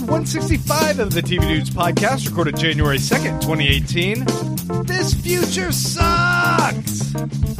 165 of the TV Dudes podcast, recorded January 2nd, 2018. This future sucks!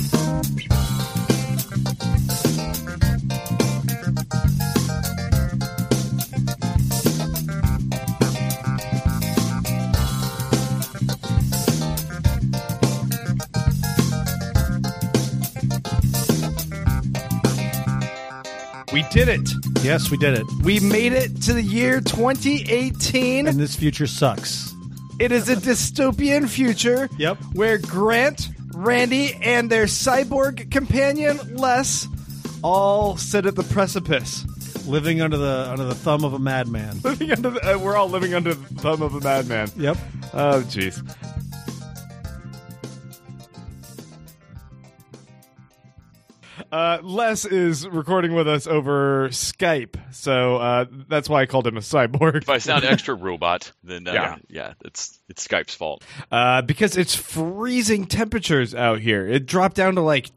We did it. Yes, we did it. We made it to the year 2018. And this future sucks. It is a dystopian future. Yep. Where Grant, Randy, and their cyborg companion, Les, all sit at the precipice. Living under the thumb of a madman. We're all living under the thumb of a madman. Yep. Oh, jeez. Les is recording with us over Skype, so that's why I called him a cyborg. If I sound extra robot, then yeah, it's Skype's fault. Because it's freezing temperatures out here. It dropped down to like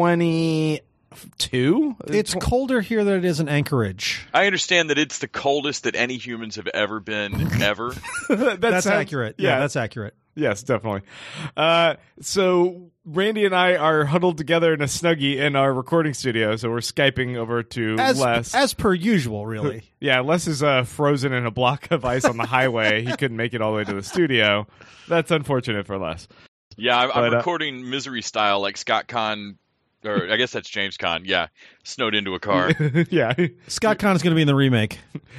22. It's colder here than it is in Anchorage. I understand that it's the coldest that any humans have ever been, ever. That's accurate. Yeah, that's accurate. Yes, definitely. So Randy and I are huddled together in a Snuggie in our recording studio, so we're Skyping over to Les. As per usual, really. Yeah, Les is frozen in a block of ice on the highway. He couldn't make it all the way to the studio. That's unfortunate for Les. Yeah, I'm recording misery style like Scott Conn, or I guess that's James Conn. Yeah, snowed into a car. Yeah. Scott Conn is going to be in the remake.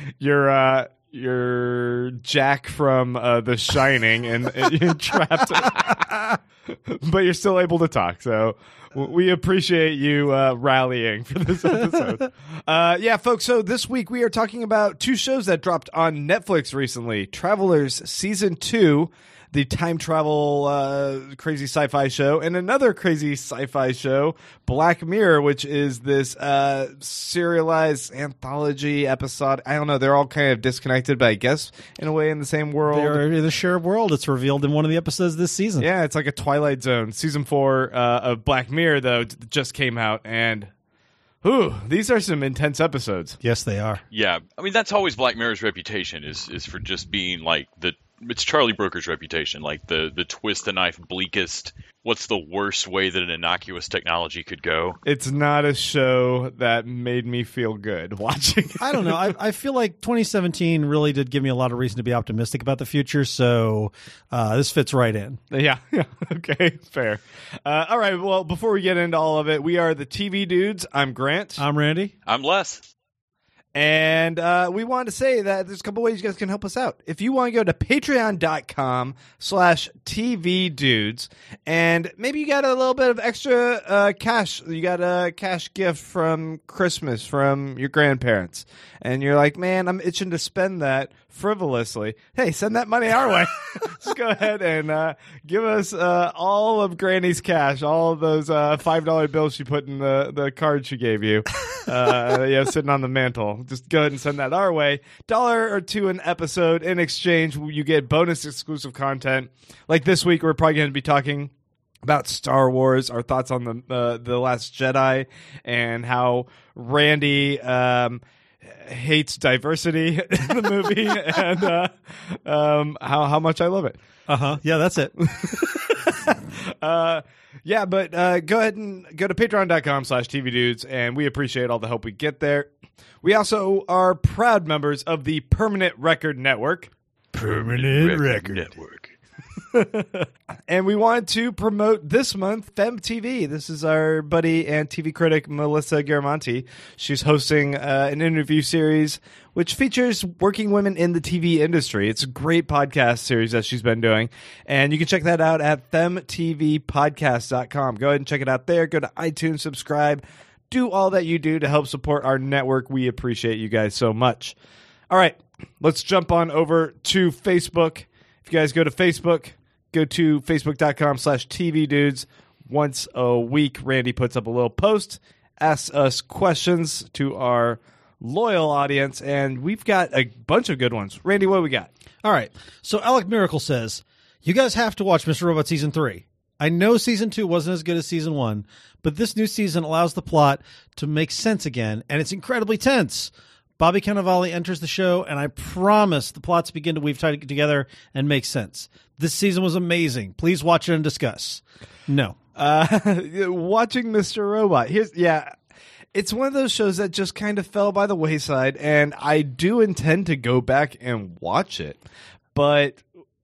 You're Jack from The Shining, and you're trapped, but you're still able to talk. So we appreciate you rallying for this episode. Yeah, folks. So this week we are talking about two shows that dropped on Netflix recently: Travelers Season 2. The time travel crazy sci-fi show, and another crazy sci-fi show, Black Mirror, which is this serialized anthology episode. I don't know. They're all kind of disconnected, but I guess in a way in the same world. They're in the shared world. It's revealed in one of the episodes this season. Yeah, it's like a Twilight Zone. Season 4 of Black Mirror, though, just came out, and these are some intense episodes. Yes, they are. Yeah. I mean, that's always Black Mirror's reputation is for just being like it's Charlie Brooker's reputation, like the twist the knife bleakest. What's the worst way that an innocuous technology could go? It's not a show that made me feel good watching. I don't know. I feel like 2017 really did give me a lot of reason to be optimistic about the future, so this fits right in. Yeah. Okay, fair. All right, well, before we get into all of it, we are the TV Dudes. I'm Grant. I'm Randy. I'm Les. And we wanted to say that there's a couple ways you guys can help us out. If you want to go to patreon.com/tvdudes, and maybe you got a little bit of extra cash. You got a cash gift from Christmas from your grandparents. And you're like, man, I'm itching to spend that frivolously. Hey, send that money our way. Just go ahead and give us all of Granny's cash, all of those $5 bills she put in the card she gave you. Sitting on the mantle. Just go ahead and send that our way. $1 or $2 an episode. In exchange, you get bonus exclusive content. Like this week, we're probably going to be talking about Star Wars, our thoughts on the Last Jedi, and how Randy hates diversity in the movie, and how much I love it. Yeah, that's it. But go ahead and go to patreon.com/tvdudes, and we appreciate all the help we get there. We also are proud members of the Permanent Record Network. Permanent Record Network. And we wanted to promote this month FemTV. This is our buddy and TV critic Melissa Garamonti. She's hosting an interview series which features working women in the TV industry. It's a great podcast series that she's been doing, and you can check that out at femtvpodcast.com. Go ahead and check it out there. Go to iTunes, subscribe, do all that you do to help support our network. We appreciate you guys so much. All right, let's jump on over to Facebook. If you guys go to Facebook, go to facebook.com/tvdudes. Once a week, Randy puts up a little post, asks us questions to our loyal audience, and we've got a bunch of good ones. Randy, what do we got? All right. So Alec Miracle says, you guys have to watch Mr. Robot Season 3. I know Season 2 wasn't as good as Season 1, but this new season allows the plot to make sense again, and it's incredibly tense. Bobby Cannavale enters the show, and I promise the plots begin to weave together and make sense. This season was amazing. Please watch it and discuss. No. Watching Mr. Robot. It's one of those shows that just kind of fell by the wayside, and I do intend to go back and watch it. But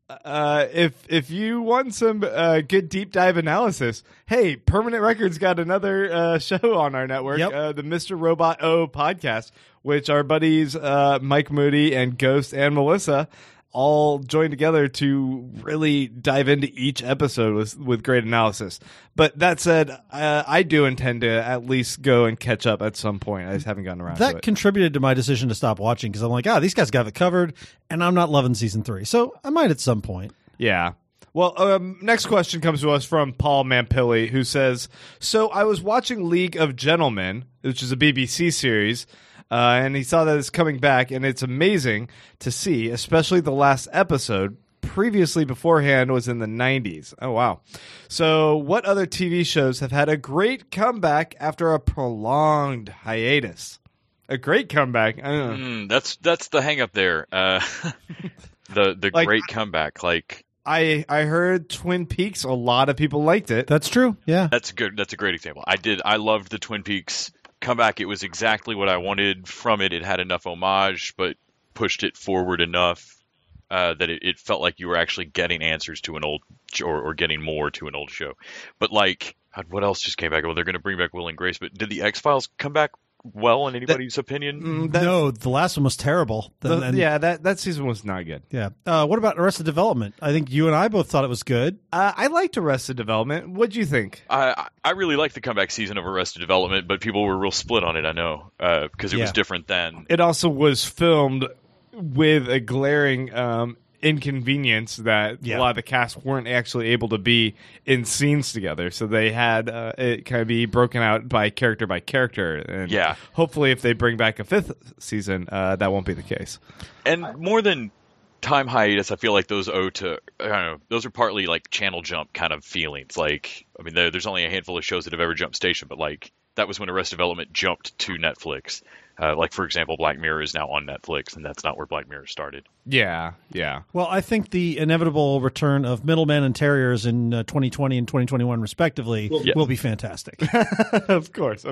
if you want some good deep dive analysis, hey, Permanent Records got another show on our network, the Mr. Robot O podcast, which our buddies Mike Moody and Ghost and Melissa all joined together to really dive into each episode with great analysis. But that said, I do intend to at least go and catch up at some point. I just haven't gotten around to it. That contributed to my decision to stop watching because I'm like, these guys got it covered, and I'm not loving season 3. So I might at some point. Yeah. Well, next question comes to us from Paul Mampilli, who says, so I was watching League of Gentlemen, which is a BBC series, and he saw that it's coming back, and it's amazing to see, especially the last episode. Previously, beforehand, was in the 90s. Oh, wow. So what other TV shows have had a great comeback after a prolonged hiatus? A great comeback? I don't know. That's the hang-up there. The great comeback. Like, I heard Twin Peaks, a lot of people liked it. That's true, yeah. That's good. That's a great example. I loved the Twin Peaks comeback. It was exactly what I wanted from it. It had enough homage, but pushed it forward enough that it felt like you were actually getting answers to an old or getting more to an old show. But like, what else just came back? Well, they're going to bring back Will and Grace, but did the X-Files come back well in anybody's opinion? No, the last one was terrible. That season was not good. Yeah. What about Arrested Development? I think you and I both thought it was good. I liked Arrested Development. What'd you think? I really liked the comeback season of Arrested Development, but people were real split on it, I know, because it was different then. It also was filmed with a glaring inconvenience that a lot of the cast weren't actually able to be in scenes together, so they had it kind of be broken out by character, and hopefully if they bring back a 5th season, that won't be the case. And more than time hiatus, I feel like those those are partly like channel jump kind of feelings. Like, I mean, there's only a handful of shows that have ever jumped station, but like that was when Arrested Development jumped to Netflix. Like, for example, Black Mirror is now on Netflix, and that's not where Black Mirror started. Yeah. Well, I think the inevitable return of Middlemen and Terriers in 2020 and 2021, respectively, will be fantastic. Of course.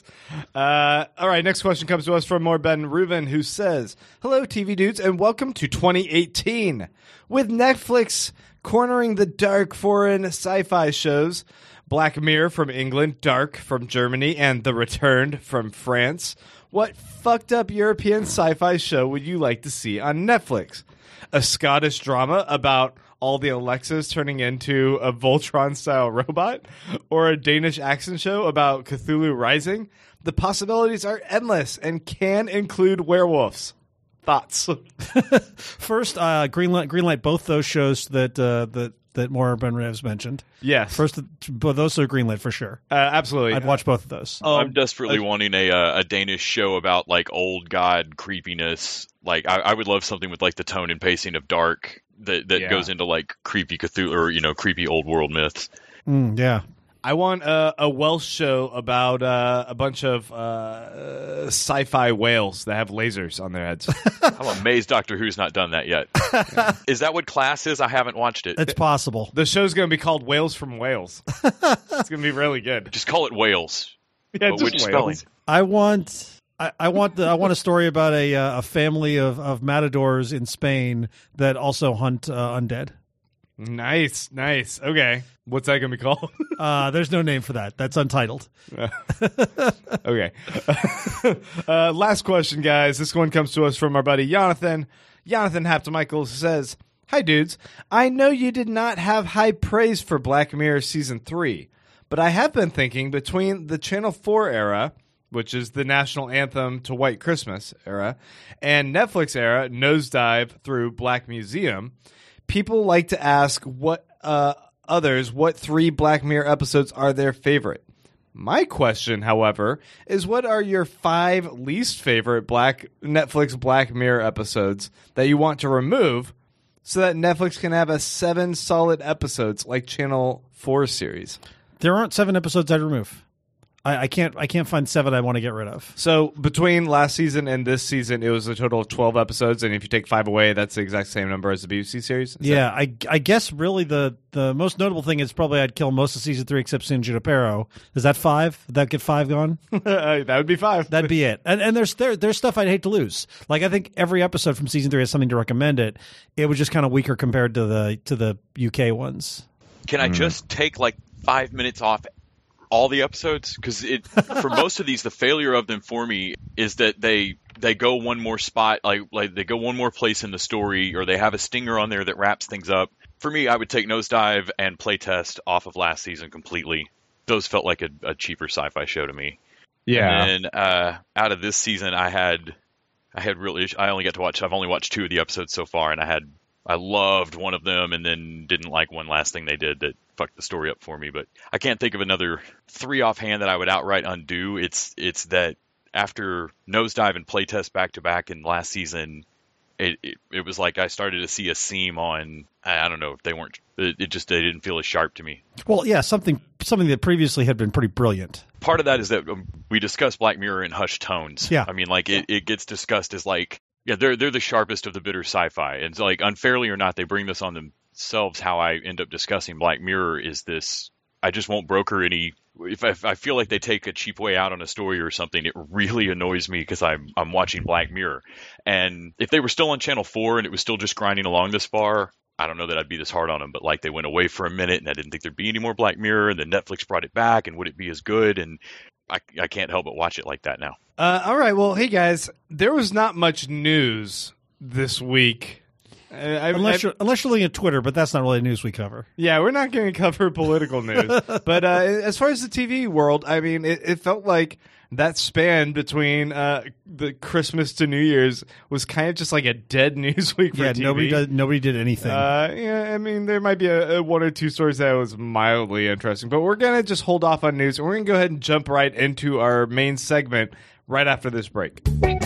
All right, next question comes to us from Ben Reuven, who says, hello, TV dudes, and welcome to 2018. With Netflix cornering the dark foreign sci-fi shows, Black Mirror from England, Dark from Germany, and The Returned from France, what fucked up European sci-fi show would you like to see on Netflix? A Scottish drama about all the Alexas turning into a Voltron-style robot? Or a Danish action show about Cthulhu Rising? The possibilities are endless and can include werewolves. Thoughts? First, greenlight both those shows that Maura Ben Revs mentioned. Yes. First, both those are greenlit for sure. Absolutely. I'd watch both of those. I'm desperately wanting a Danish show about like old god creepiness. Like, I would love something with like the tone and pacing of Dark that goes into like creepy Cthulhu or creepy old world myths. Yeah. I want a Welsh show about a bunch of sci-fi whales that have lasers on their heads. I'm amazed Doctor Who's not done that yet. Is that what Class is? I haven't watched it. It's possible. The show's going to be called Whales from Wales. It's going to be really good. Just call it Whales. Yeah, just which Whales. spelling? I want a story about a family of matadors in Spain that also hunt undead. Nice. Okay. What's that going to be called? There's no name for that. That's untitled. Okay. Last question, guys. This one comes to us from our buddy Jonathan. Jonathan Haptemichael says, hi, dudes. I know you did not have high praise for Black Mirror Season 3, but I have been thinking between the Channel 4 era, which is the national anthem to White Christmas era, and Netflix era, nosedive through Black Museum, people like to ask what 3 Black Mirror episodes are their favorite. My question, however, is what are your 5 least favorite Netflix Black Mirror episodes that you want to remove so that Netflix can have 7 solid episodes like Channel 4 series? There aren't 7 episodes I'd remove. I can't find 7 I want to get rid of. So between last season and this season, it was a total of 12 episodes, and if you take 5 away, that's the exact same number as the BBC series? Yeah, I guess really the most notable thing is probably I'd kill most of season 3 except San Junipero. Is that 5? Would that get 5 gone? That would be 5. That'd be it. And there's stuff I'd hate to lose. Like I think every episode from season 3 has something to recommend it. It was just kind of weaker compared to the UK ones. Can I just take like 5 minutes off all the episodes? Because for most of these, the failure of them for me is that they go one more spot, like they go one more place in the story, or they have a stinger on there that wraps things up. For me, I would take Nosedive and Playtest off of last season completely. Those felt like a cheaper sci-fi show to me. Yeah. And then out of this season, I've only watched 2 of the episodes so far, and I loved one of them and then didn't like one last thing they did that fucked the story up for me. But I can't think of another 3 offhand that I would outright undo. It's that after Nosedive and Playtest back to back in last season, it was like I started to see a seam on. I don't know if they weren't. They didn't feel as sharp to me. Well, yeah, something that previously had been pretty brilliant. Part of that is that we discussed Black Mirror in hushed tones. Yeah, I mean, like it gets discussed as like. Yeah, they're the sharpest of the bitter sci-fi, and so, like, unfairly or not, they bring this on themselves. How I end up discussing Black Mirror is this: I just won't broker any. If I feel like they take a cheap way out on a story or something, it really annoys me because I'm watching Black Mirror, and if they were still on Channel 4 and it was still just grinding along this far, I don't know that I'd be this hard on them. But like they went away for a minute, and I didn't think there'd be any more Black Mirror, and then Netflix brought it back, and would it be as good? And I can't help but watch it like that now. All right. Well, hey, guys, there was not much news this week. Unless you're looking at Twitter, but that's not really news we cover. Yeah, we're not going to cover political news. But as far as the TV world, I mean, it felt like that span between the Christmas to New Year's was kind of just like a dead news week for TV. Nobody did anything. Yeah, I mean, there might be a 1 or 2 stories that was mildly interesting, but we're going to just hold off on news, and we're going to go ahead and jump right into our main segment right after this break.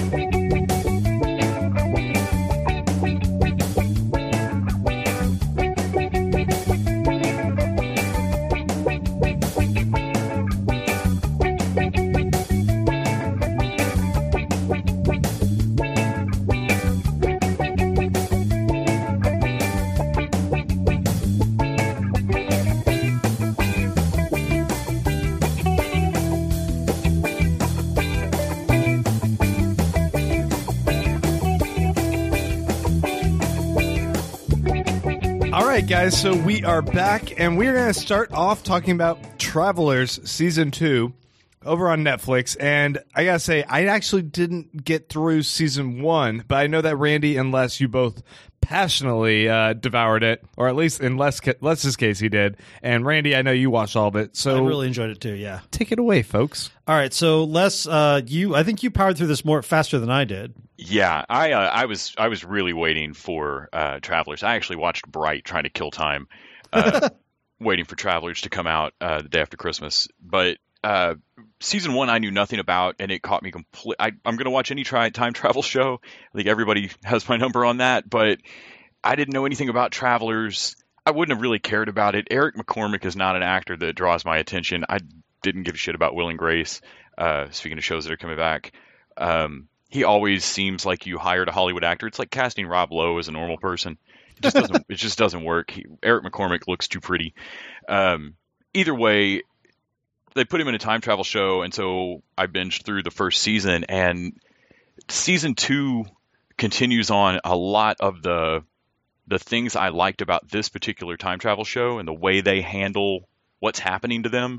All right, guys, so we are back, and we're going to start off talking about Travelers Season 2 over on Netflix. And I got to say, I actually didn't get through Season 1, but I know that Randy and Les, you both passionately devoured it, or at least in Les's case, he did. And Randy, I know you watched all of it. So I really enjoyed it too, yeah. Take it away, folks. All right, so Les, I think you powered through this more faster than I did. Yeah, I was really waiting for Travelers. I actually watched Bright trying to kill time, waiting for Travelers to come out the day after Christmas. But Season 1 I knew nothing about, and it caught me complete. I'm going to watch any time travel show. I think everybody has my number on that, but I didn't know anything about Travelers. I wouldn't have really cared about it. Eric McCormack is not an actor that draws my attention. I didn't give a shit about Will and Grace, speaking of shows that are coming back. He always seems like you hired a Hollywood actor. It's like casting Rob Lowe as a normal person. It just doesn't work. Eric McCormack looks too pretty. Either way, they put him in a time travel show, and so I binged through the first season, and Season 2 continues on a lot of the things I liked about this particular time travel show and the way they handle what's happening to them.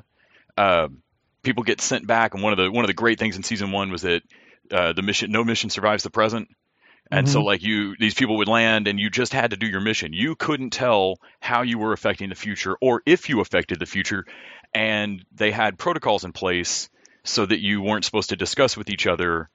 People get sent back, and one of the great things in Season 1 was that no mission survives the present. And so like these people would land and you just had to do your mission. You couldn't tell how you were affecting the future or if you affected the future. And they had protocols in place so that you weren't supposed to discuss with each other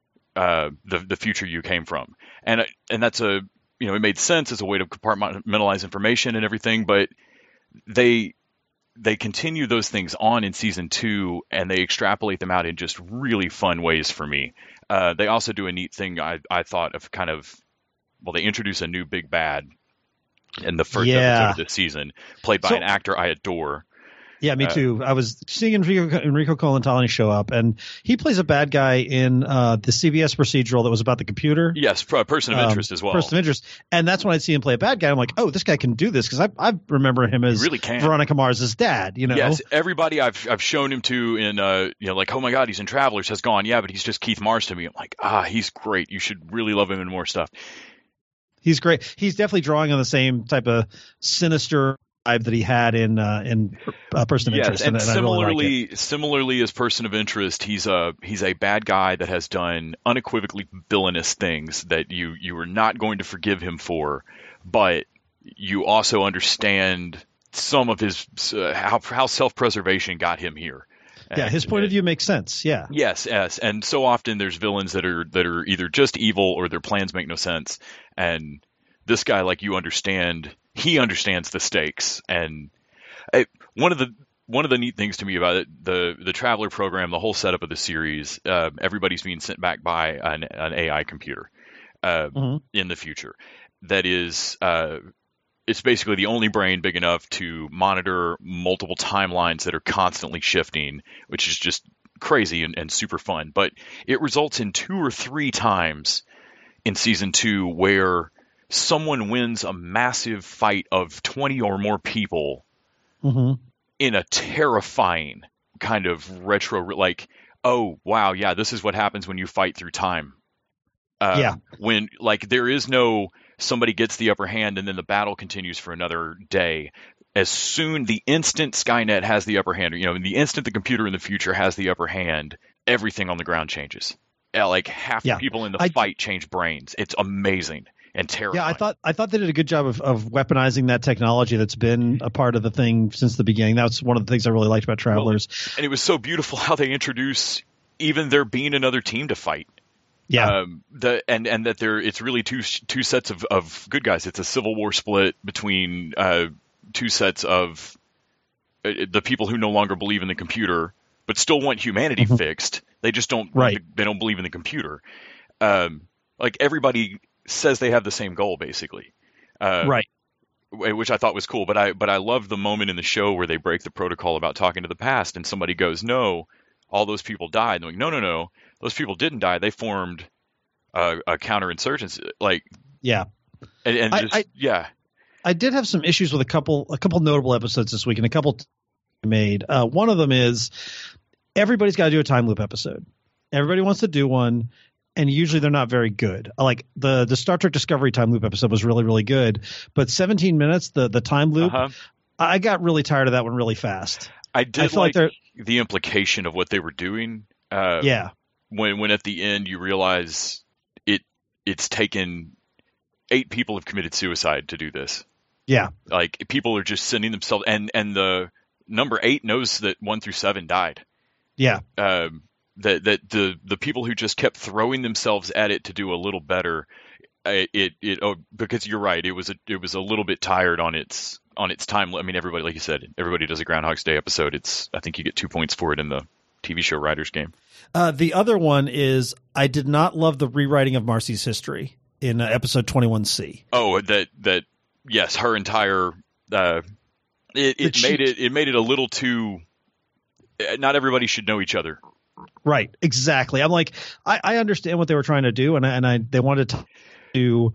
the future you came from. And that's it made sense as a way to compartmentalize information and everything, but they continue those things on in Season 2, and they extrapolate them out in just really fun ways for me. They also do a neat thing I thought of they introduce a new big bad in the first episode of this season, played by an actor I adore. Yeah, me too. I was seeing Enrico Colantani show up, and he plays a bad guy in the CBS procedural that was about the computer. Yes, person of interest as well. Person of interest, and that's when I'd see him play a bad guy. I'm like, oh, this guy can do this because I remember him as really can. Veronica Mars's dad. You know, yes. Everybody I've shown him to in like, oh my God, he's in Travelers, has gone. Yeah, but he's just Keith Mars to me. I'm like, he's great. You should really love him in more stuff. He's great. He's definitely drawing on the same type of sinister vibe that he had in Person of Interest. And similarly, really like similarly as Person of Interest, he's a bad guy that has done unequivocally villainous things that you are not going to forgive him for, but you also understand some of his how self-preservation got him here. Yeah, his point of view makes sense. Yeah. Yes, and so often there's villains that are either just evil or their plans make no sense. And this guy, like, he understands the stakes. And one of the neat things to me about it, the Traveler program, the whole setup of the series, everybody's being sent back by an AI computer in the future. That is. It's basically the only brain big enough to monitor multiple timelines that are constantly shifting, which is just crazy and super fun. But it results in 2 or 3 times in season 2 where someone wins a massive fight of 20 or more people in a terrifying kind of retro, like, oh, wow, yeah, this is what happens when you fight through time. When, like, there is no somebody gets the upper hand and then the battle continues for another day. The instant Skynet has the upper hand, in the instant the computer in the future has the upper hand, everything on the ground changes. Like half the people in the fight change brains. It's amazing and terrifying. Yeah, I thought they did a good job of weaponizing that technology that's been a part of the thing since the beginning. That's one of the things I really liked about Travelers. And it was so beautiful how they introduce even there being another team to fight. Yeah. And that it's really two sets of good guys. It's a Civil War split between 2 sets of the people who no longer believe in the computer, but still want humanity fixed. They just don't. Right. They don't believe in the computer. Like everybody says they have the same goal, basically. Right. Which I thought was cool. But I love the moment in the show where they break the protocol about talking to the past, and somebody goes, "No, all those people died." And they're like, no. Those people didn't die. They formed a counterinsurgency. Like, yeah. And I did have some issues with a couple notable episodes this week, and a couple made. One of them is everybody's got to do a time loop episode. Everybody wants to do one, and usually they're not very good. Like the Star Trek Discovery time loop episode was really, really good, but 17 minutes, the time loop, I got really tired of that one really fast. I did like the implication of what they were doing. When at the end you realize it's taken 8 people have committed suicide to do this. Yeah. Like people are just sending themselves, and the number 8 knows that 1 through 7 died. Yeah. That the people who just kept throwing themselves at it to do a little better, because you're right, it was a little bit tired on its time. I mean, everybody, like you said, everybody does a Groundhog's Day episode. I think you get 2 points for it in the TV show writers game. The other one is I did not love the rewriting of Marcy's history in episode 21C. Oh, that yes, her entire it made it a little too. Not everybody should know each other. Right, exactly. I'm like, I understand what they were trying to do, and they wanted to do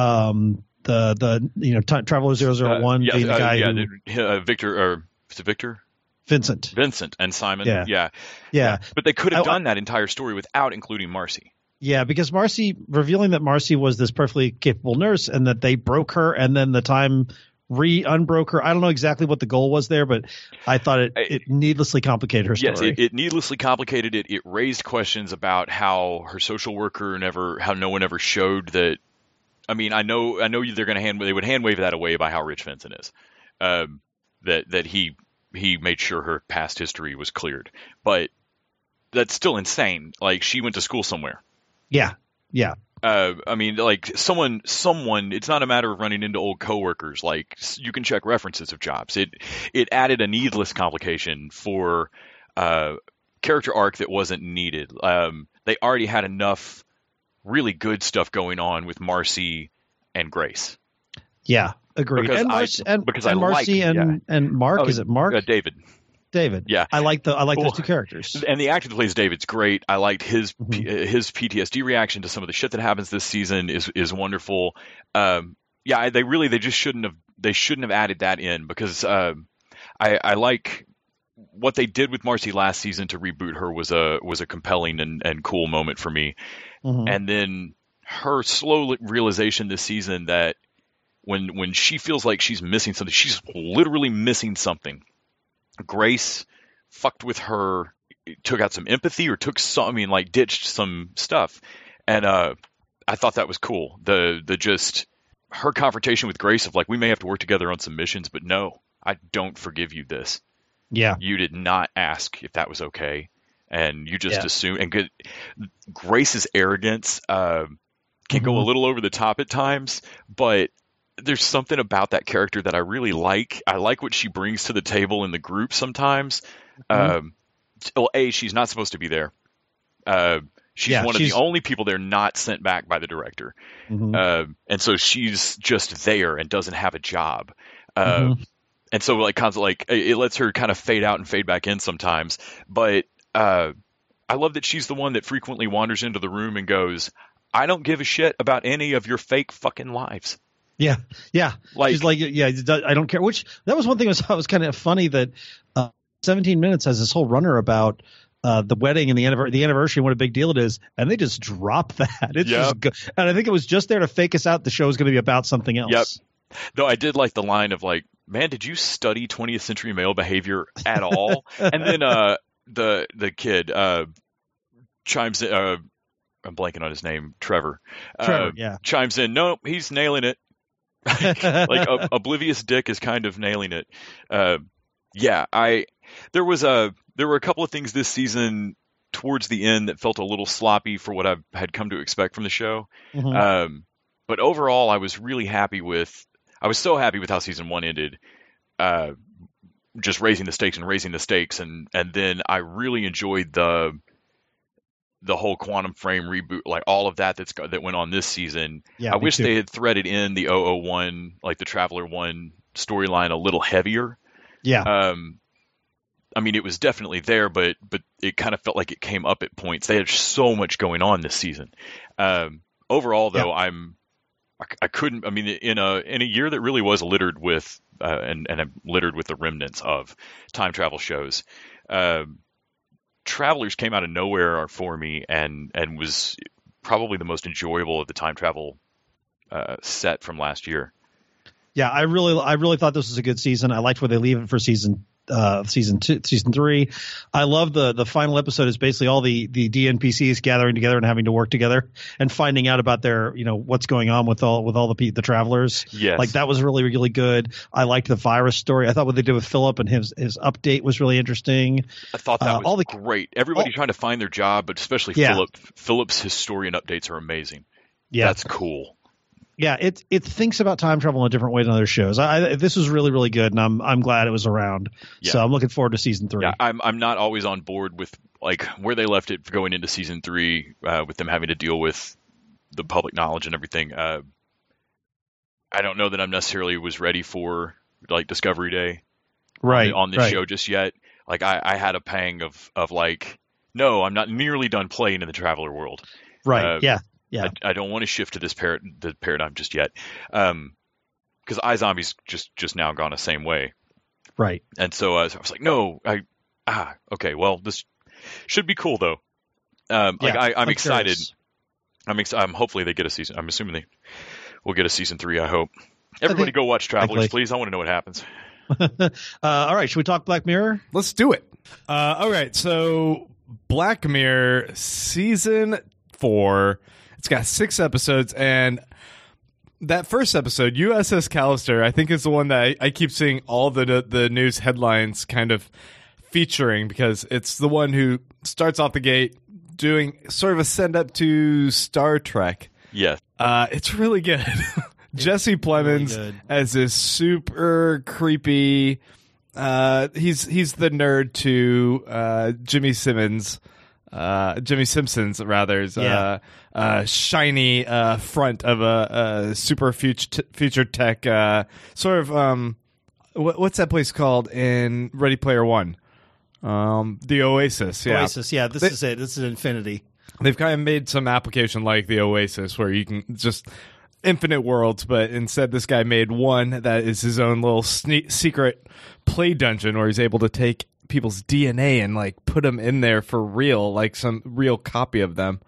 the Traveler 001 being the guy Victor, or is it Victor? Vincent and Simon. Yeah. But they could have done that entire story without including Marcy. Yeah, because revealing that Marcy was this perfectly capable nurse and that they broke her and then the time unbroke her. I don't know exactly what the goal was there, but I thought it needlessly complicated her story. Yes, it needlessly complicated it. It raised questions about how her social worker how no one ever showed that. I mean, I know they're going to they would hand wave that away by how rich Vincent is. That he made sure her past history was cleared, but that's still insane. Like, she went to school somewhere. Yeah. I mean, like someone. It's not a matter of running into old coworkers. Like, you can check references of jobs. It added a needless complication for character arc that wasn't needed. They already had enough really good stuff going on with Marcy and Grace. Yeah, agreed. Because and Marcy and Mark. Oh, is it Mark? David. Yeah. I like those Well, two characters. And the actor that plays David's great. I liked his Mhm. his PTSD reaction to some of the shit that happens this season is wonderful. Yeah, they just shouldn't have added that in, because I like what they did with Marcy last season to reboot her was a compelling and cool moment for me. Mhm. And then her slow realization this season that when she feels like she's missing something, she's literally missing something. Grace fucked with her, took out some empathy, or ditched some stuff. And I thought that was cool. The just her confrontation with Grace of like, we may have to work together on some missions, but no, I don't forgive you this. Yeah. You did not ask if that was okay, and you just Yeah. assumed. And Grace's arrogance can go a Mhm. little over the top at times, but there's something about that character that I really like. I like what she brings to the table in the group sometimes. Mhm. She's not supposed to be there. She's Yeah, one of the only people they're not sent back by the director. Mhm. And so she's just there and doesn't have a job. Mhm. And so it lets her kind of fade out and fade back in sometimes. But I love that she's the one that frequently wanders into the room and goes, I don't give a shit about any of your fake fucking lives. Yeah. Like, She's like, yeah, I don't care. Which that was one thing I was kind of funny that 17 Minutes has this whole runner about the wedding and the anniversary and what a big deal it is, and they just drop that. It's Yep. just good. And I think it was just there to fake us out the show is going to be about something else. Yep. Though I did like the line of like, man, did you study 20th century male behavior at all? And then the kid chimes in. I'm blanking on his name. Trevor. Yeah. Chimes in. No, he's nailing it. Like Oblivious Dick is kind of nailing it. Yeah, there were a couple of things this season towards the end that felt a little sloppy for what I had come to expect from the show. Mhm. But overall, I was so happy with how season 1 ended. Just raising the stakes, and then I really enjoyed the whole Quantum Frame reboot, like all of that that went on this season. Yeah, I me wish too. they had threaded in the 001, like the Traveler 1 storyline a little heavier. Yeah. I mean, it was definitely there, but it kind of felt like it came up at points. They had so much going on this season. Overall, though, I couldn't. I mean, in a year that really was littered with and littered with the remnants of time travel shows, Travelers came out of nowhere for me and was probably the most enjoyable of the time travel set from last year. Yeah, I really thought this was a good season. I liked where they leave it for season 3. I love the final episode is basically all the DNPCs gathering together and having to work together and finding out about their, what's going on with all the travelers. Yes. Like that was really, really good. I liked the virus story. I thought what they did with Philip and his update was really interesting. I thought that was great. Everybody trying to find their job, but especially Philip. Philip's historian updates are amazing. Yeah. That's cool. Yeah, it thinks about time travel in a different way than other shows. This was really, really good, and I'm glad it was around. Yeah. So I'm looking forward to season 3. Yeah, I'm not always on board with like where they left it going into season 3, with them having to deal with the public knowledge and everything. I don't know that I'm necessarily was ready for like Discovery Day, right, on this show just yet. Like I had a pang of like, no, I'm not nearly done playing in the Traveler world. Right. Yeah. Yeah, I don't want to shift to this the paradigm just yet, because iZombie's just now gone the same way, right? And so I was like, no, okay, well, this should be cool though. I'm excited. I'm hopefully they get a season. I'm assuming they will get a season 3. I hope. Everybody go watch Travelers, please. I want to know what happens. All right, should we talk Black Mirror? Let's do it. All right, so Black Mirror season 4. It's got 6 episodes, and that first episode, USS Callister, I think is the one that I keep seeing all the news headlines kind of featuring, because it's the one who starts off the gate doing sort of a send-up to Star Trek. Yes. It's really good. Jesse Plemons really as this super creepy... he's the nerd to Jimmy Simpson's shiny front of a super future tech sort of what's that place called in Ready Player One? The Oasis, yeah. Oasis, yeah. This is it. This is Infinity. They've kind of made some application like the Oasis where you can just infinite worlds, but instead this guy made one that is his own little secret play dungeon where he's able to take people's DNA and like put them in there for real, like some real copy of them,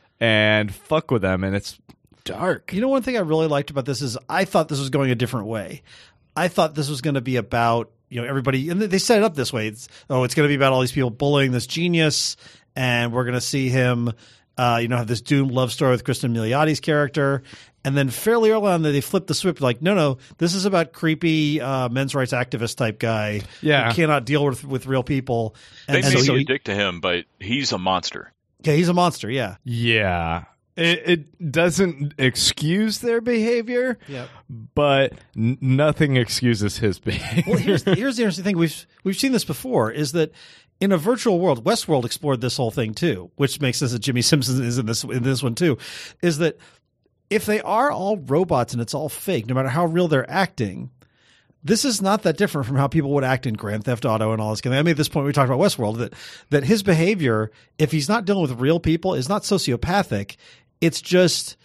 and fuck with them, and it's dark. You know, one thing I really liked about this is I thought this was going a different way. I thought this was going to be about, you know, everybody, and they set it up this way. It's going to be about all these people bullying this genius, and we're going to see him, have this doomed love story with Kristen Miliotti's character. And then fairly early on, they flip the switch, like, no, this is about creepy men's rights activist type guy who cannot deal with real people. They made you a dick to him, but he's a monster. Yeah, he's a monster, yeah. Yeah. It doesn't excuse their behavior, but nothing excuses his behavior. Well, here's the interesting thing. We've seen this before, is that in a virtual world, Westworld explored this whole thing too, which makes sense that Jimmy Simpson is in this one too, is that if they are all robots and it's all fake, no matter how real they're acting, this is not that different from how people would act in Grand Theft Auto and all this. I made this point when we talked about Westworld, that his behavior, if he's not dealing with real people, is not sociopathic. It's just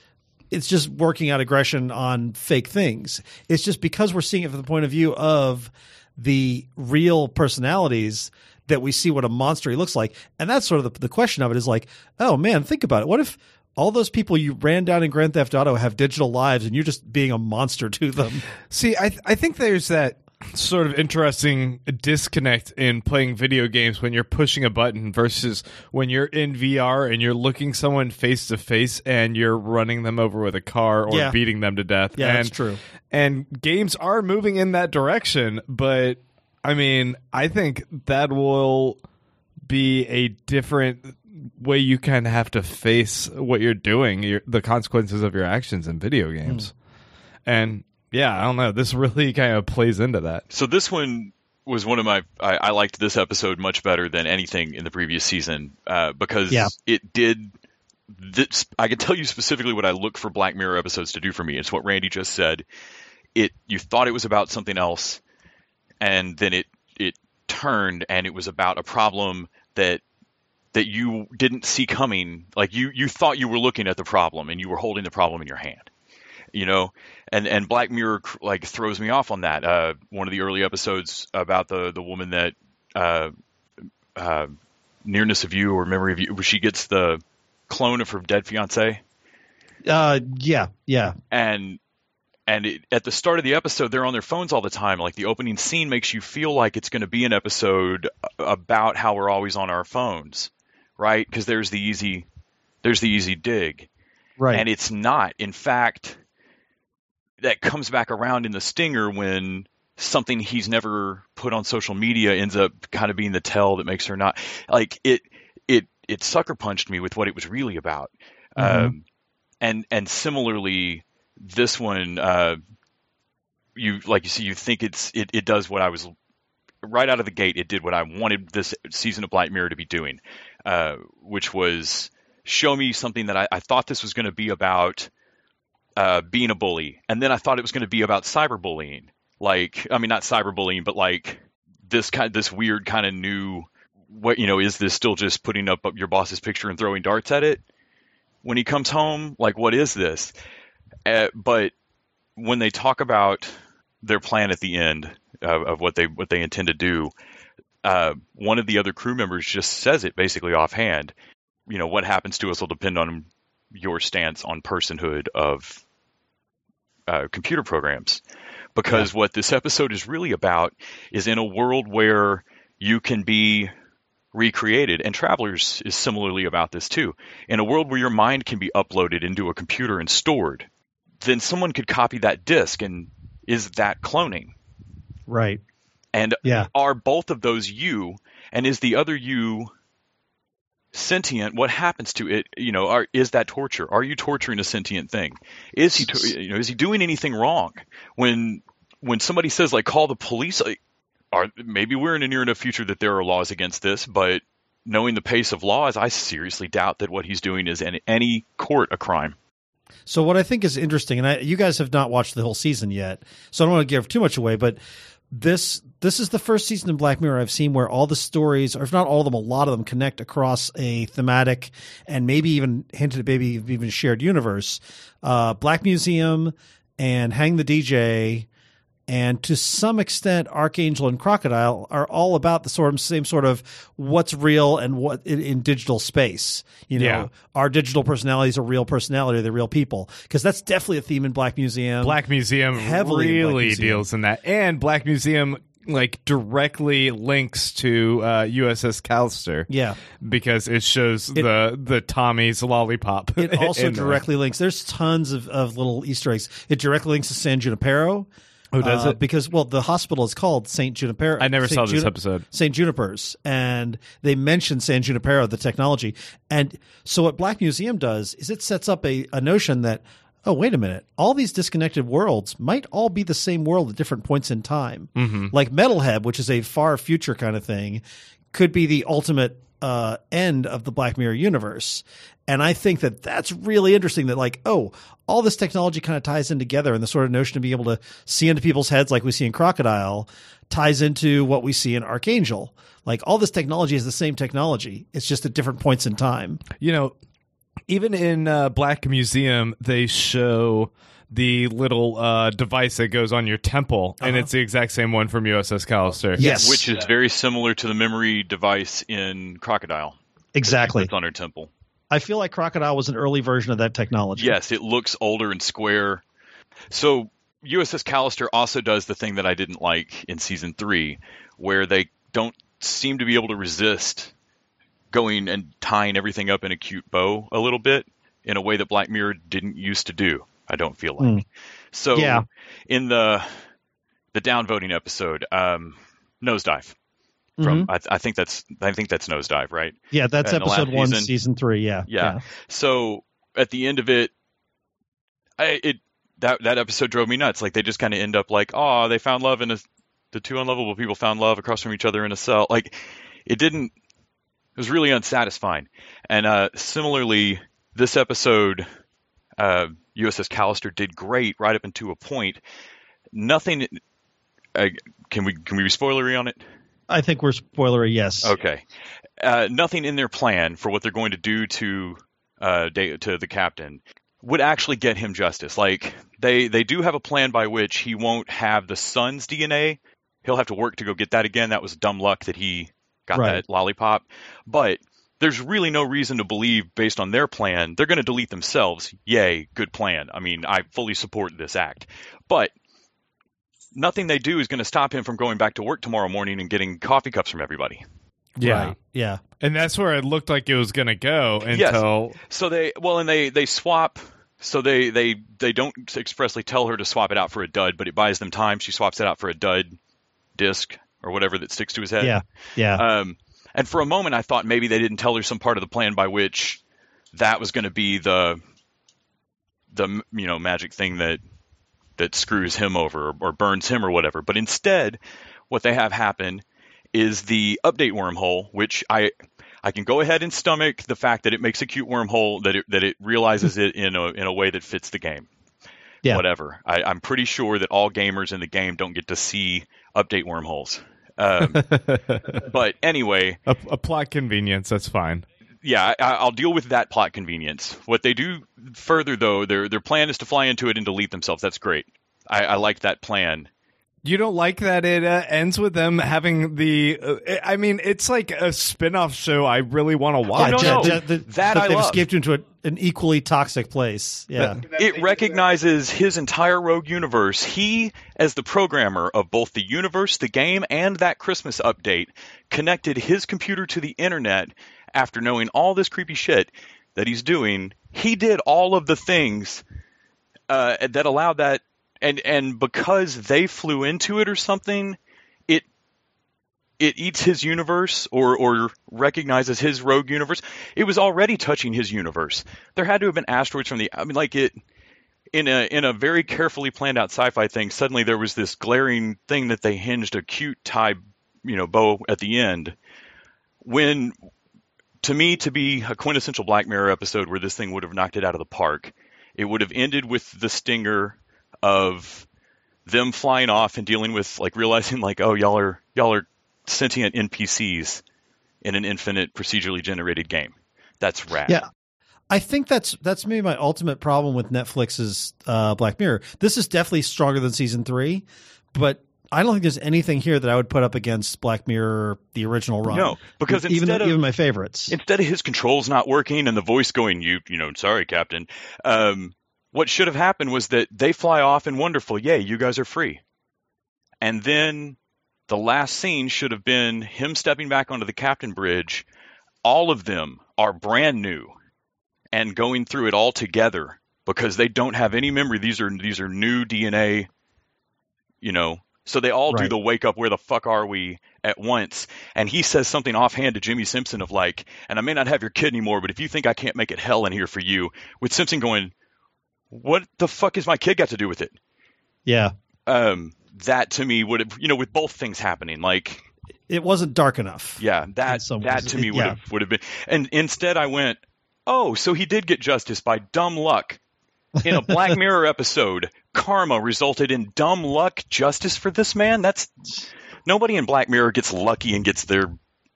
working out aggression on fake things. It's just because we're seeing it from the point of view of the real personalities that we see what a monster he looks like. And that's sort of the question of it, is like, oh man, think about it. What if all those people you ran down in Grand Theft Auto have digital lives and you're just being a monster to them? See, I think there's that sort of interesting disconnect in playing video games when you're pushing a button versus when you're in VR and you're looking someone face to face and you're running them over with a car or beating them to death. Yeah, that's true. And games are moving in that direction, but I mean, I think that will be a different way you kind of have to face what you're doing, the consequences of your actions in video games. And yeah, I don't know. This really kind of plays into that. So this one was one of my. I liked this episode much better than anything in the previous season because it did. This, I can tell you specifically what I look for Black Mirror episodes to do for me. It's what Randy just said. You thought it was about something else, and then it turned and it was about a problem that you didn't see coming. Like you thought you were looking at the problem and you were holding the problem in your hand, you know? And Black Mirror like throws me off on that. One of the early episodes about the woman that, Nearness of You or Memory of You, where she gets the clone of her dead fiance. Yeah. And at the start of the episode, they're on their phones all the time. Like the opening scene makes you feel like it's going to be an episode about how we're always on our phones, right? Because there's the easy dig, right? And it's not. In fact, that comes back around in the stinger when something he's never put on social media ends up kind of being the tell that makes her not like it. It sucker punched me with what it was really about, and similarly. This one, you think it does what I was right out of the gate. It did what I wanted this season of Black Mirror to be doing, which was show me something that I thought this was going to be about being a bully, and then I thought it was going to be about cyberbullying. Like, I mean, not cyberbullying, but like this weird kind of new. What is this still just putting up your boss's picture and throwing darts at it when he comes home? Like, what is this? But when they talk about their plan at the end of what they intend to do, one of the other crew members just says it basically offhand. What happens to us will depend on your stance on personhood of computer programs. Because what this episode is really about is in a world where you can be recreated, and Travelers is similarly about this too. In a world where your mind can be uploaded into a computer and stored, then someone could copy that disk, and is that cloning? Right. And are both of those you, and is the other you sentient? What happens to it? Is that torture? Are you torturing a sentient thing? Is he, is he doing anything wrong? When somebody says like call the police, maybe we're in a near enough future that there are laws against this, but knowing the pace of laws, I seriously doubt that what he's doing is in any court a crime. So what I think is interesting, and you guys have not watched the whole season yet, so I don't want to give too much away, but this is the first season of Black Mirror I've seen where all the stories, or if not all of them, a lot of them connect across a thematic and maybe even hinted at maybe even shared universe. Black Museum and Hang the DJ and to some extent Archangel and Crocodile are all about the same sort of what's real and what in digital space. Our digital personalities are real personality, they're real people, because that's definitely a theme in Black Museum. Black Museum Heavily in Black really Museum. deals in that, and Black Museum directly links to USS Callister. Yeah, because it shows the Tommy's lollipop. It also in there. directly links. There's tons of little Easter eggs. It directly links to San Junipero. Oh, does it? Because, the hospital is called St. Junipero. I never saw this episode. St. Junipers. And they mention San Junipero, the technology. And so what Black Museum does is it sets up a notion that, oh, wait a minute, all these disconnected worlds might all be the same world at different points in time. Mm-hmm. Like Metalhead, which is a far future kind of thing, could be the ultimate end of the Black Mirror universe. And I think that that's really interesting that all this technology kind of ties in together, and the sort of notion of being able to see into people's heads like we see in Crocodile ties into what we see in Archangel. Like all this technology is the same technology. It's just at different points in time. Even in Black Museum, they show the little device that goes on your temple, and it's the exact same one from USS Callister. Yes. Which is very similar to the memory device in Crocodile. Exactly. It's on her temple. I feel like Crocodile was an early version of that technology. Yes, it looks older and square. So USS Callister also does the thing that I didn't like in season 3, where they don't seem to be able to resist going and tying everything up in a cute bow a little bit in a way that Black Mirror didn't used to do, I don't feel like. So Yeah. in the downvoting episode, Nosedive. From I think that's Nosedive, right? Yeah, that's In the last episode 1, season. season 3. Yeah. So at the end of it, that episode drove me nuts. Like they just kind of end up like, oh, they found love the two unlovable people found love across from each other in a cell. Like it was really unsatisfying. And similarly, this episode, USS Callister did great right up into a point. Nothing. Can we be spoilery on it? I think we're spoilery, yes. Okay. Nothing in their plan for what they're going to do to the captain would actually get him justice. Like they do have a plan by which he won't have the son's DNA. He'll have to work to go get that again. That was dumb luck that he got that lollipop. But there's really no reason to believe, based on their plan, they're going to delete themselves. Yay, good plan. I mean, I fully support this act. But nothing they do is going to stop him from going back to work tomorrow morning and getting coffee cups from everybody. Yeah. Right. Yeah. And that's where it looked like it was going to go until... Yes. So they swap. So they don't expressly tell her to swap it out for a dud, but it buys them time. She swaps it out for a dud disc or whatever that sticks to his head. Yeah. Yeah. And for a moment, I thought maybe they didn't tell her some part of the plan by which that was going to be the magic thing that screws him over or burns him or whatever. But instead, what they have happen is the update wormhole, which I can go ahead and stomach the fact that it makes a cute wormhole, that it realizes it in a way that fits the game. Yeah. Whatever. I'm pretty sure that all gamers in the game don't get to see update wormholes. But anyway, a plot convenience, that's fine. Yeah, I'll deal with that plot convenience. What they do further, though, their plan is to fly into it and delete themselves. That's great. I like that plan. You don't like that it ends with them having the... I mean, it's like a spin-off show I really want to watch. no. That I they've love. escaped into an equally toxic place. Yeah. It recognizes his entire rogue universe. He, as the programmer of both the universe, the game, and that Christmas update, connected his computer to the internet after knowing all this creepy shit that he's doing. He did all of the things that allowed that. And because they flew into it or something, it eats his universe or recognizes his rogue universe. It was already touching his universe. There had to have been asteroids from in a very carefully planned out sci-fi thing. Suddenly there was this glaring thing that they hinged a cute tie, bow at the end. When, to me, to be a quintessential Black Mirror episode where this thing would have knocked it out of the park, it would have ended with the stinger of them flying off and dealing with like realizing like, oh, y'all are sentient NPCs in an infinite procedurally generated game. That's rad. Yeah. I think that's maybe my ultimate problem with Netflix's Black Mirror. This is definitely stronger than season 3, but I don't think there's anything here that I would put up against Black Mirror, the original run. No, because even my favorites. Instead of his controls not working and the voice going, you know, sorry, Captain. What should have happened was that they fly off and wonderful. Yay, you guys are free. And then the last scene should have been him stepping back onto the captain bridge. All of them are brand new and going through it all together because they don't have any memory. These are new DNA, you know. So they all do the wake up, where the fuck are we at once? And he says something offhand to Jimmy Simpson of like, and I may not have your kid anymore, but if you think I can't make it hell in here for you, with Simpson going, what the fuck has my kid got to do with it? Yeah. That to me would have, you know, with both things happening, like it wasn't dark enough. Yeah. That to me would have been, and instead I went, oh, so he did get justice by dumb luck. In a Black Mirror episode, karma resulted in dumb luck justice for this man. That's nobody in Black Mirror gets lucky and gets their.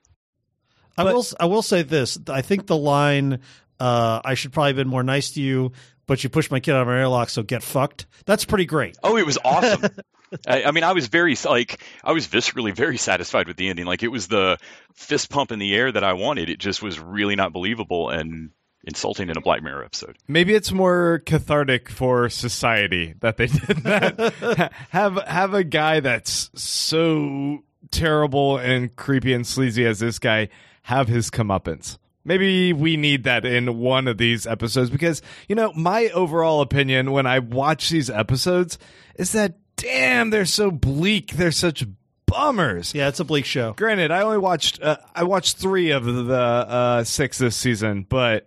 I will say this. I think the line, I should probably have been more nice to you, but you pushed my kid out of my airlock, so get fucked. That's pretty great. Oh, it was awesome. I mean, I was viscerally very satisfied with the ending. Like, it was the fist pump in the air that I wanted. It just was really not believable and insulting in a Black Mirror episode. Maybe it's more cathartic for society that they did that. have a guy that's so terrible and creepy and sleazy as this guy have his comeuppance. Maybe we need that in one of these episodes because, you know, my overall opinion when I watch these episodes is that, damn, they're so bleak. They're such bummers. Yeah, it's a bleak show. Granted, I only watched 3 of the 6 this season, but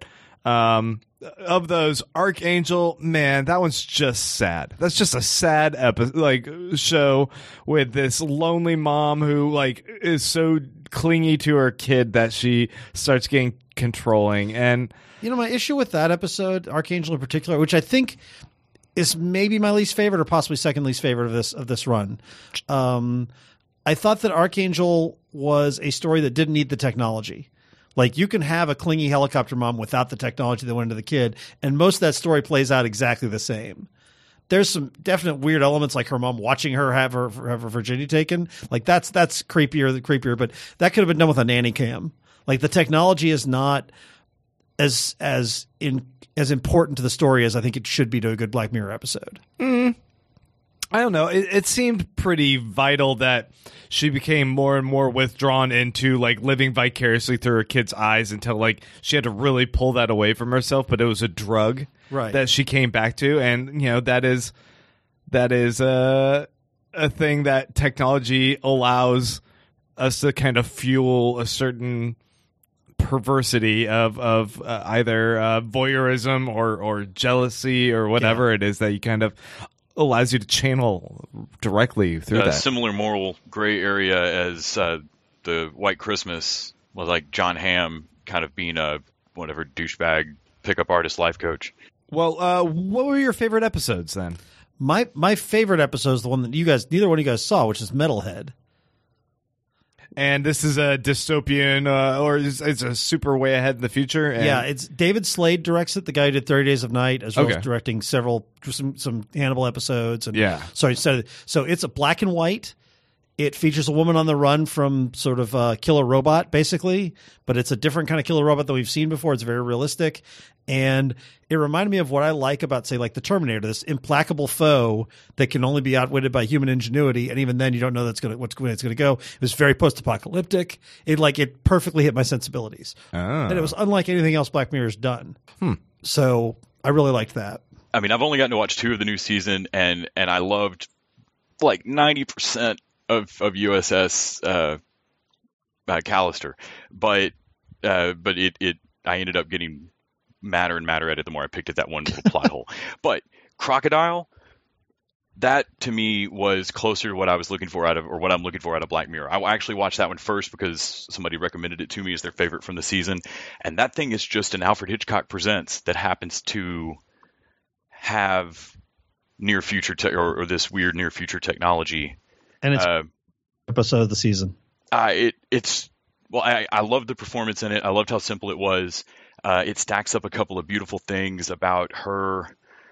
of those, Archangel, man, that one's just sad. That's just a sad show with this lonely mom who is so clingy to her kid that she starts getting controlling. And you know, my issue with that episode, Archangel in particular, which I think is maybe my least favorite or possibly second least favorite of this run. I thought that Archangel was a story that didn't need the technology. Like, you can have a clingy helicopter mom without the technology that went into the kid, and most of that story plays out exactly the same. There's some definite weird elements, like her mom watching her have her virginity taken. Like, that's creepier, but that could have been done with a nanny cam. Like, the technology is not as important to the story as I think it should be to a good Black Mirror episode. I don't know. It seemed pretty vital that she became more and more withdrawn into living vicariously through her kid's eyes until she had to really pull that away from herself. But it was a drug that she came back to, and you know that is a thing that technology allows us to kind of fuel a certain perversity of either voyeurism or jealousy or whatever it is that you kind of allows you to channel directly through that. Similar moral gray area as the White Christmas was like John Hamm kind of being a whatever douchebag pickup artist life coach. Well, what were your favorite episodes then? My favorite episode is the one that neither one of you guys saw, which is Metalhead. And this is a dystopian, or it's a super way ahead in the future. And yeah, it's David Slade directs it, the guy who did 30 Days of Night, as well as directing some Hannibal episodes. And so it's a black and white. It features a woman on the run from sort of a killer robot, basically, but it's a different kind of killer robot than we've seen before. It's very realistic. And it reminded me of what I like about, say, like the Terminator, this implacable foe that can only be outwitted by human ingenuity. And even then, you don't know what's going to go. It was very post-apocalyptic. It perfectly hit my sensibilities. And it was unlike anything else Black Mirror's done. So I really liked that. I mean, I've only gotten to watch 2 of the new season, and I loved 90% of USS Callister, but I ended up getting madder and madder at it the more I picked at that one little plot hole. But Crocodile, that to me was closer to what I was looking for what I'm looking for out of Black Mirror. I actually watched that one first because somebody recommended it to me as their favorite from the season, and that thing is just an Alfred Hitchcock Presents that happens to have near future or this weird near future technology. And it's episode of the season. I loved the performance in it. I loved how simple it was. It stacks up a couple of beautiful things about her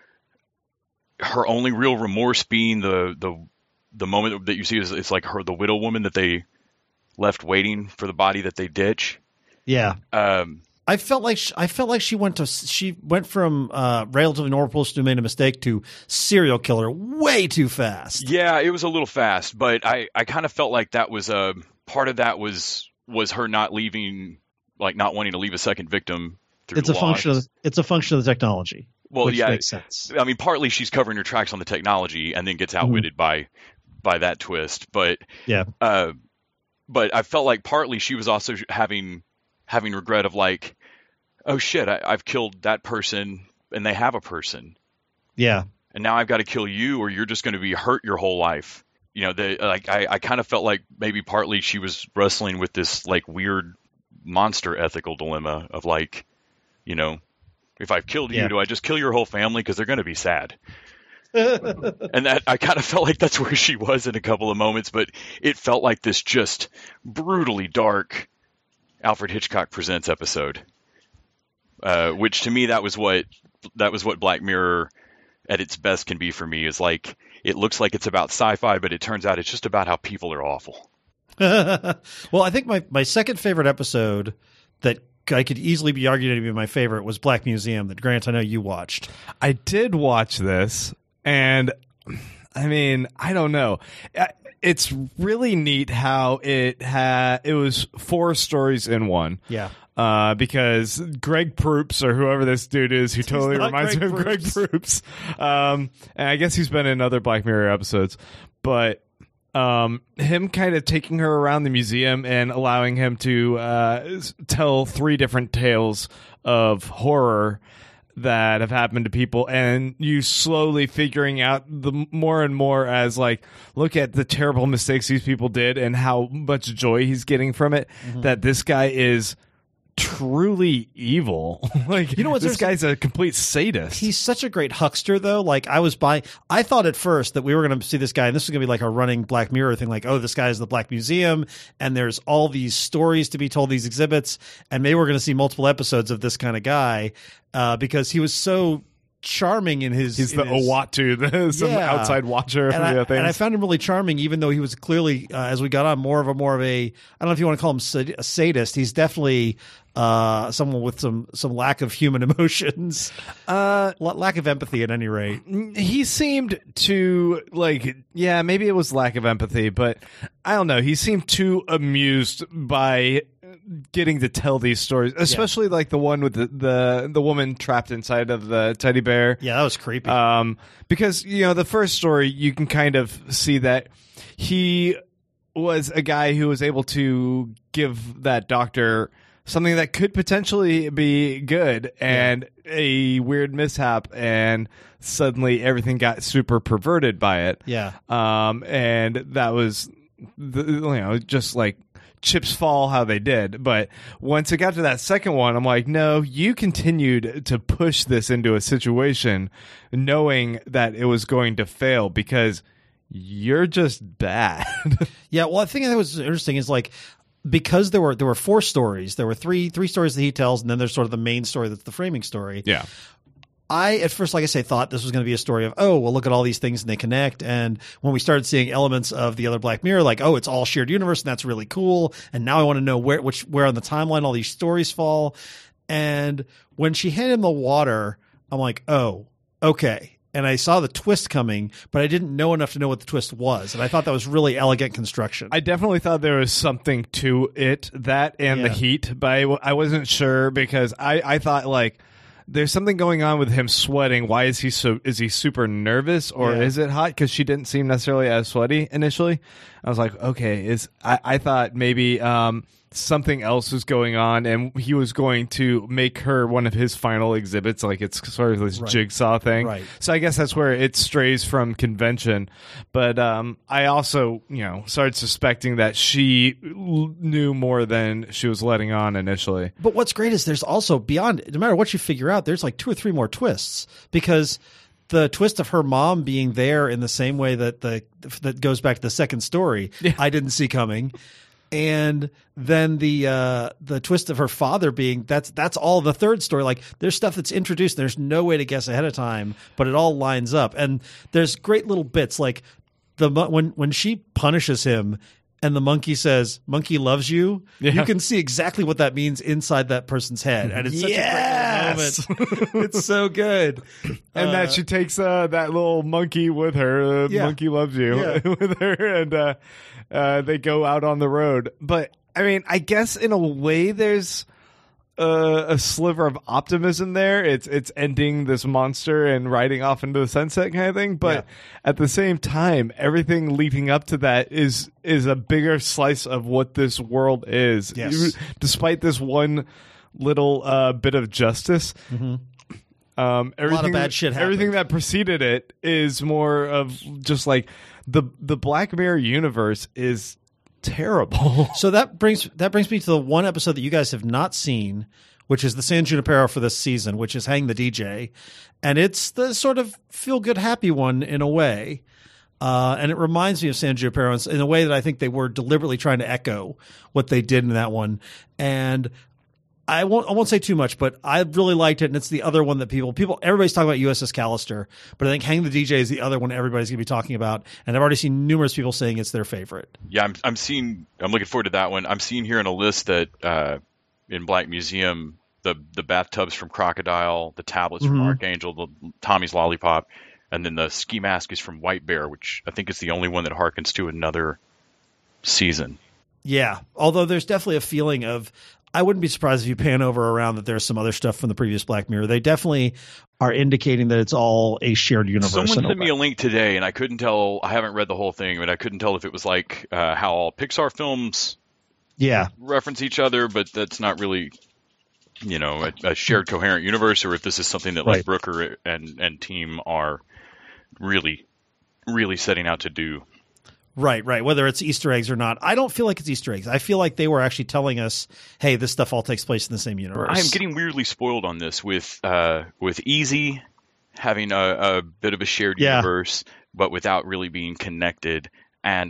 only real remorse being the moment that you see is it's like the widow woman that they left waiting for the body that they ditch. Yeah. I felt like she went from relatively normal person who made a mistake to serial killer way too fast. Yeah, it was a little fast, but I kind of felt like that was part of that was her not leaving, like not wanting to leave a second victim. It's a function of the technology. Well, which yeah, makes sense. I mean, partly she's covering her tracks on the technology and then gets outwitted by that twist. But yeah, but I felt like partly she was also having regret of like, oh shit, I've killed that person and they have a person. Yeah, and now I've got to kill you, or you're just going to be hurt your whole life. You know, I kind of felt like maybe partly she was wrestling with this like weird monster ethical dilemma of like, you know, if I've killed you, do I just kill your whole family because they're going to be sad? And that I kind of felt like that's where she was in a couple of moments, but it felt like this just brutally dark Alfred Hitchcock Presents episode, which to me that was what Black Mirror at its best can be for me. Is like it looks like it's about sci-fi, but it turns out it's just about how people are awful. Well, I think my second favorite episode that I could easily be argued to be my favorite was Black Museum that, Grant, I know you watched. I did watch this, and I mean, I don't know. It's really neat how it was 4 stories in one. Yeah. Because Greg Proops, or whoever this dude is, who totally reminds me of Greg Proops. And I guess he's been in other Black Mirror episodes, but him kind of taking her around the museum and allowing him to tell 3 different tales of horror that have happened to people, and you slowly figuring out the more and more as like, look at the terrible mistakes these people did and how much joy he's getting from it, that this guy is truly evil. Like, you know what, this guy's a complete sadist. He's such a great huckster, though. Like, I thought at first that we were going to see this guy, and this was going to be like a running Black Mirror thing, like, oh, this guy is the Black Museum, and there's all these stories to be told, these exhibits, and maybe we're going to see multiple episodes of this kind of guy, because he was so charming in his... He's the Owatu, some outside watcher. And I found him really charming, even though he was clearly, as we got on, more of a, I don't know if you want to call him a sadist. He's definitely someone with some lack of human emotions, lack of empathy at any rate. He seemed to, like, yeah, maybe it was lack of empathy, but I don't know. He seemed too amused by getting to tell these stories, especially like the one with the woman trapped inside of the teddy bear. Yeah, that was creepy. Because, you know, the first story, you can kind of see that he was a guy who was able to give that doctor something that could potentially be good, and a weird mishap, and suddenly everything got super perverted by it. Yeah. And that was, just like chips fall how they did. But once it got to that second one, I'm like, no, you continued to push this into a situation knowing that it was going to fail because you're just bad. Yeah, well, I think that was interesting is like, because there were 4 stories, there were three stories that he tells, and then there's sort of the main story that's the framing story. Yeah. I, at first, like I say, thought this was going to be a story of, oh, well, look at all these things and they connect. And when we started seeing elements of the other Black Mirror, like, oh, it's all shared universe and that's really cool. And now I want to know where on the timeline all these stories fall. And when she handed him the water, I'm like, oh, okay. And I saw the twist coming, but I didn't know enough to know what the twist was. And I thought that was really elegant construction. I definitely thought there was something to it, that and the heat, but I wasn't sure because I thought like, there's something going on with him sweating. Why is he super nervous, or is it hot? Because she didn't seem necessarily as sweaty initially. I was like, okay, I thought maybe something else was going on, and he was going to make her one of his final exhibits, like it's sort of this jigsaw thing. Right. So I guess that's where it strays from convention. But I also, started suspecting that she knew more than she was letting on initially. But what's great is there's also beyond, no matter what you figure out, there's like 2 or 3 more twists, because the twist of her mom being there in the same way that that goes back to the second story, I didn't see coming. And then the twist of her father being that's all the third story. Like there's stuff that's introduced. There's no way to guess ahead of time, but it all lines up. And there's great little bits like when she punishes him and the monkey says, "Monkey loves you." Yeah. You can see exactly what that means inside that person's head, and it's such a great little moment. It's so good. And that she takes that little monkey with her. Monkey loves you with her, and they go out on the road. But I mean, I guess in a way, there's a sliver of optimism there. It's ending this monster and riding off into the sunset kind of thing. But at the same time, everything leading up to that is a bigger slice of what this world is. Yes. Despite this one little bit of justice. Mm-hmm. A lot of bad shit happened. Everything that preceded it is more of just like the Black Mirror universe is terrible. So that brings me to the one episode that you guys have not seen, which is the San Junipero for this season, which is Hang the DJ, and it's the sort of feel good happy one in a way, and it reminds me of San Junipero in a way that I think they were deliberately trying to echo what they did in that one. And I won't say too much, but I really liked it, and it's the other one that everybody's talking about USS Callister, but I think Hang the DJ is the other one everybody's going to be talking about, and I've already seen numerous people saying it's their favorite. Yeah, I'm looking forward to that one. I'm seeing here in a list that in Black Museum, the bathtubs from Crocodile, the tablets from Archangel, the Tommy's Lollipop, and then the ski mask is from White Bear, which I think is the only one that harkens to another season. Yeah, although there's definitely a feeling of, I wouldn't be surprised if you pan over around that there's some other stuff from the previous Black Mirror. They definitely are indicating that it's all a shared universe. Someone sent me a link today, and I couldn't tell. I haven't read the whole thing, but I couldn't tell if it was like how all Pixar films reference each other, but that's not really, a shared coherent universe, or if this is something that like Brooker and team are really, really setting out to do. Right. Whether it's Easter eggs or not. I don't feel like it's Easter eggs. I feel like they were actually telling us, hey, this stuff all takes place in the same universe. I am getting weirdly spoiled on this with Easy having a bit of a shared universe, but without really being connected. And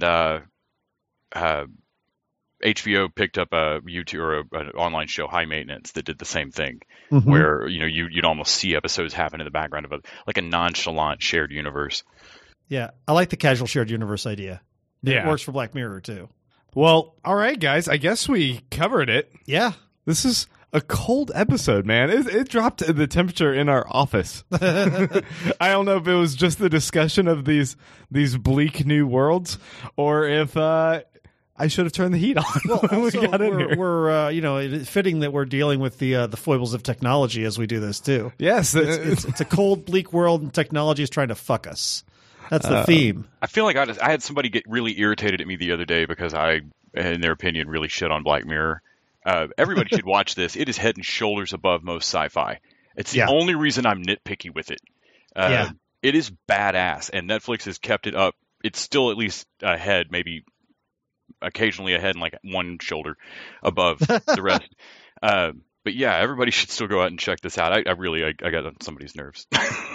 HBO picked up a YouTube or an online show, High Maintenance, that did the same thing, where you'd almost see episodes happen in the background of a nonchalant shared universe. Yeah, I like the casual shared universe idea. Yeah. It works for Black Mirror, too. Well, all right, guys. I guess we covered it. Yeah. This is a cold episode, man. It dropped the temperature in our office. I don't know if it was just the discussion of these bleak new worlds, or if I should have turned the heat on. Well, when we also, got in here. We're fitting that we're dealing with the foibles of technology as we do this, too. Yes. It's a cold, bleak world, and technology is trying to fuck us. That's the theme. I feel like I had somebody get really irritated at me the other day because I, in their opinion, really shit on Black Mirror. Everybody should watch this. It is head and shoulders above most sci-fi. It's the only reason I'm nitpicky with it. It is badass, and Netflix has kept it up. It's still at least ahead, maybe occasionally ahead and like one shoulder above the rest. But yeah, everybody should still go out and check this out. I got on somebody's nerves.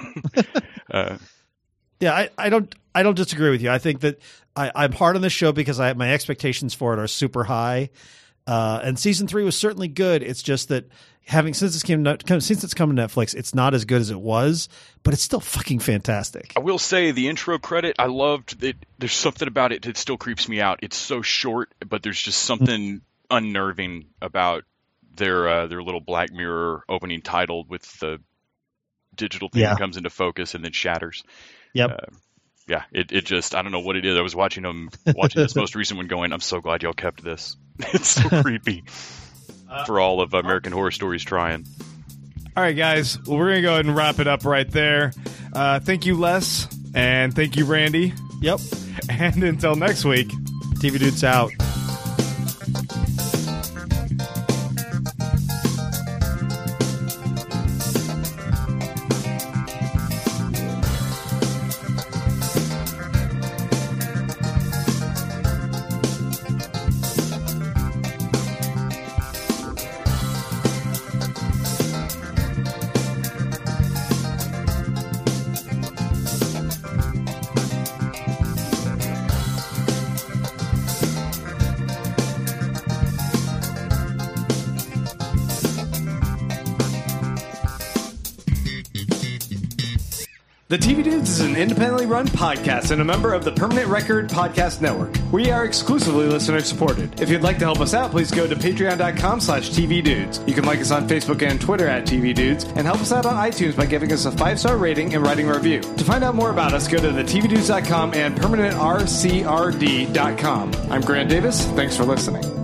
Yeah, I don't disagree with you. I think that I'm hard on this show because my expectations for it are super high. And season 3 was certainly good. It's just that since it's come to Netflix, it's not as good as it was, but it's still fucking fantastic. I will say the intro credit, I loved it. There's something about it that still creeps me out. It's so short, but there's just something unnerving about their little Black Mirror opening title with the digital thing that comes into focus and then shatters. Yep. It just, I don't know what it is. I was watching this most recent one going, I'm so glad y'all kept this. It's so creepy for all of American Horror Stories trying. All right, guys. Well, we're going to go ahead and wrap it up right there. Thank you, Les, and thank you, Randy. Yep. And until next week, TV Dudes out. The TV Dudes is an independently run podcast and a member of the Permanent Record Podcast Network. We are exclusively listener supported. If you'd like to help us out, please go to patreon.com/TVDudes. You can like us on Facebook and Twitter at TV Dudes, and help us out on iTunes by giving us a 5-star rating and writing a review. To find out more about us, go to thetvdudes.com and permanentrcrd.com. I'm Grant Davis. Thanks for listening.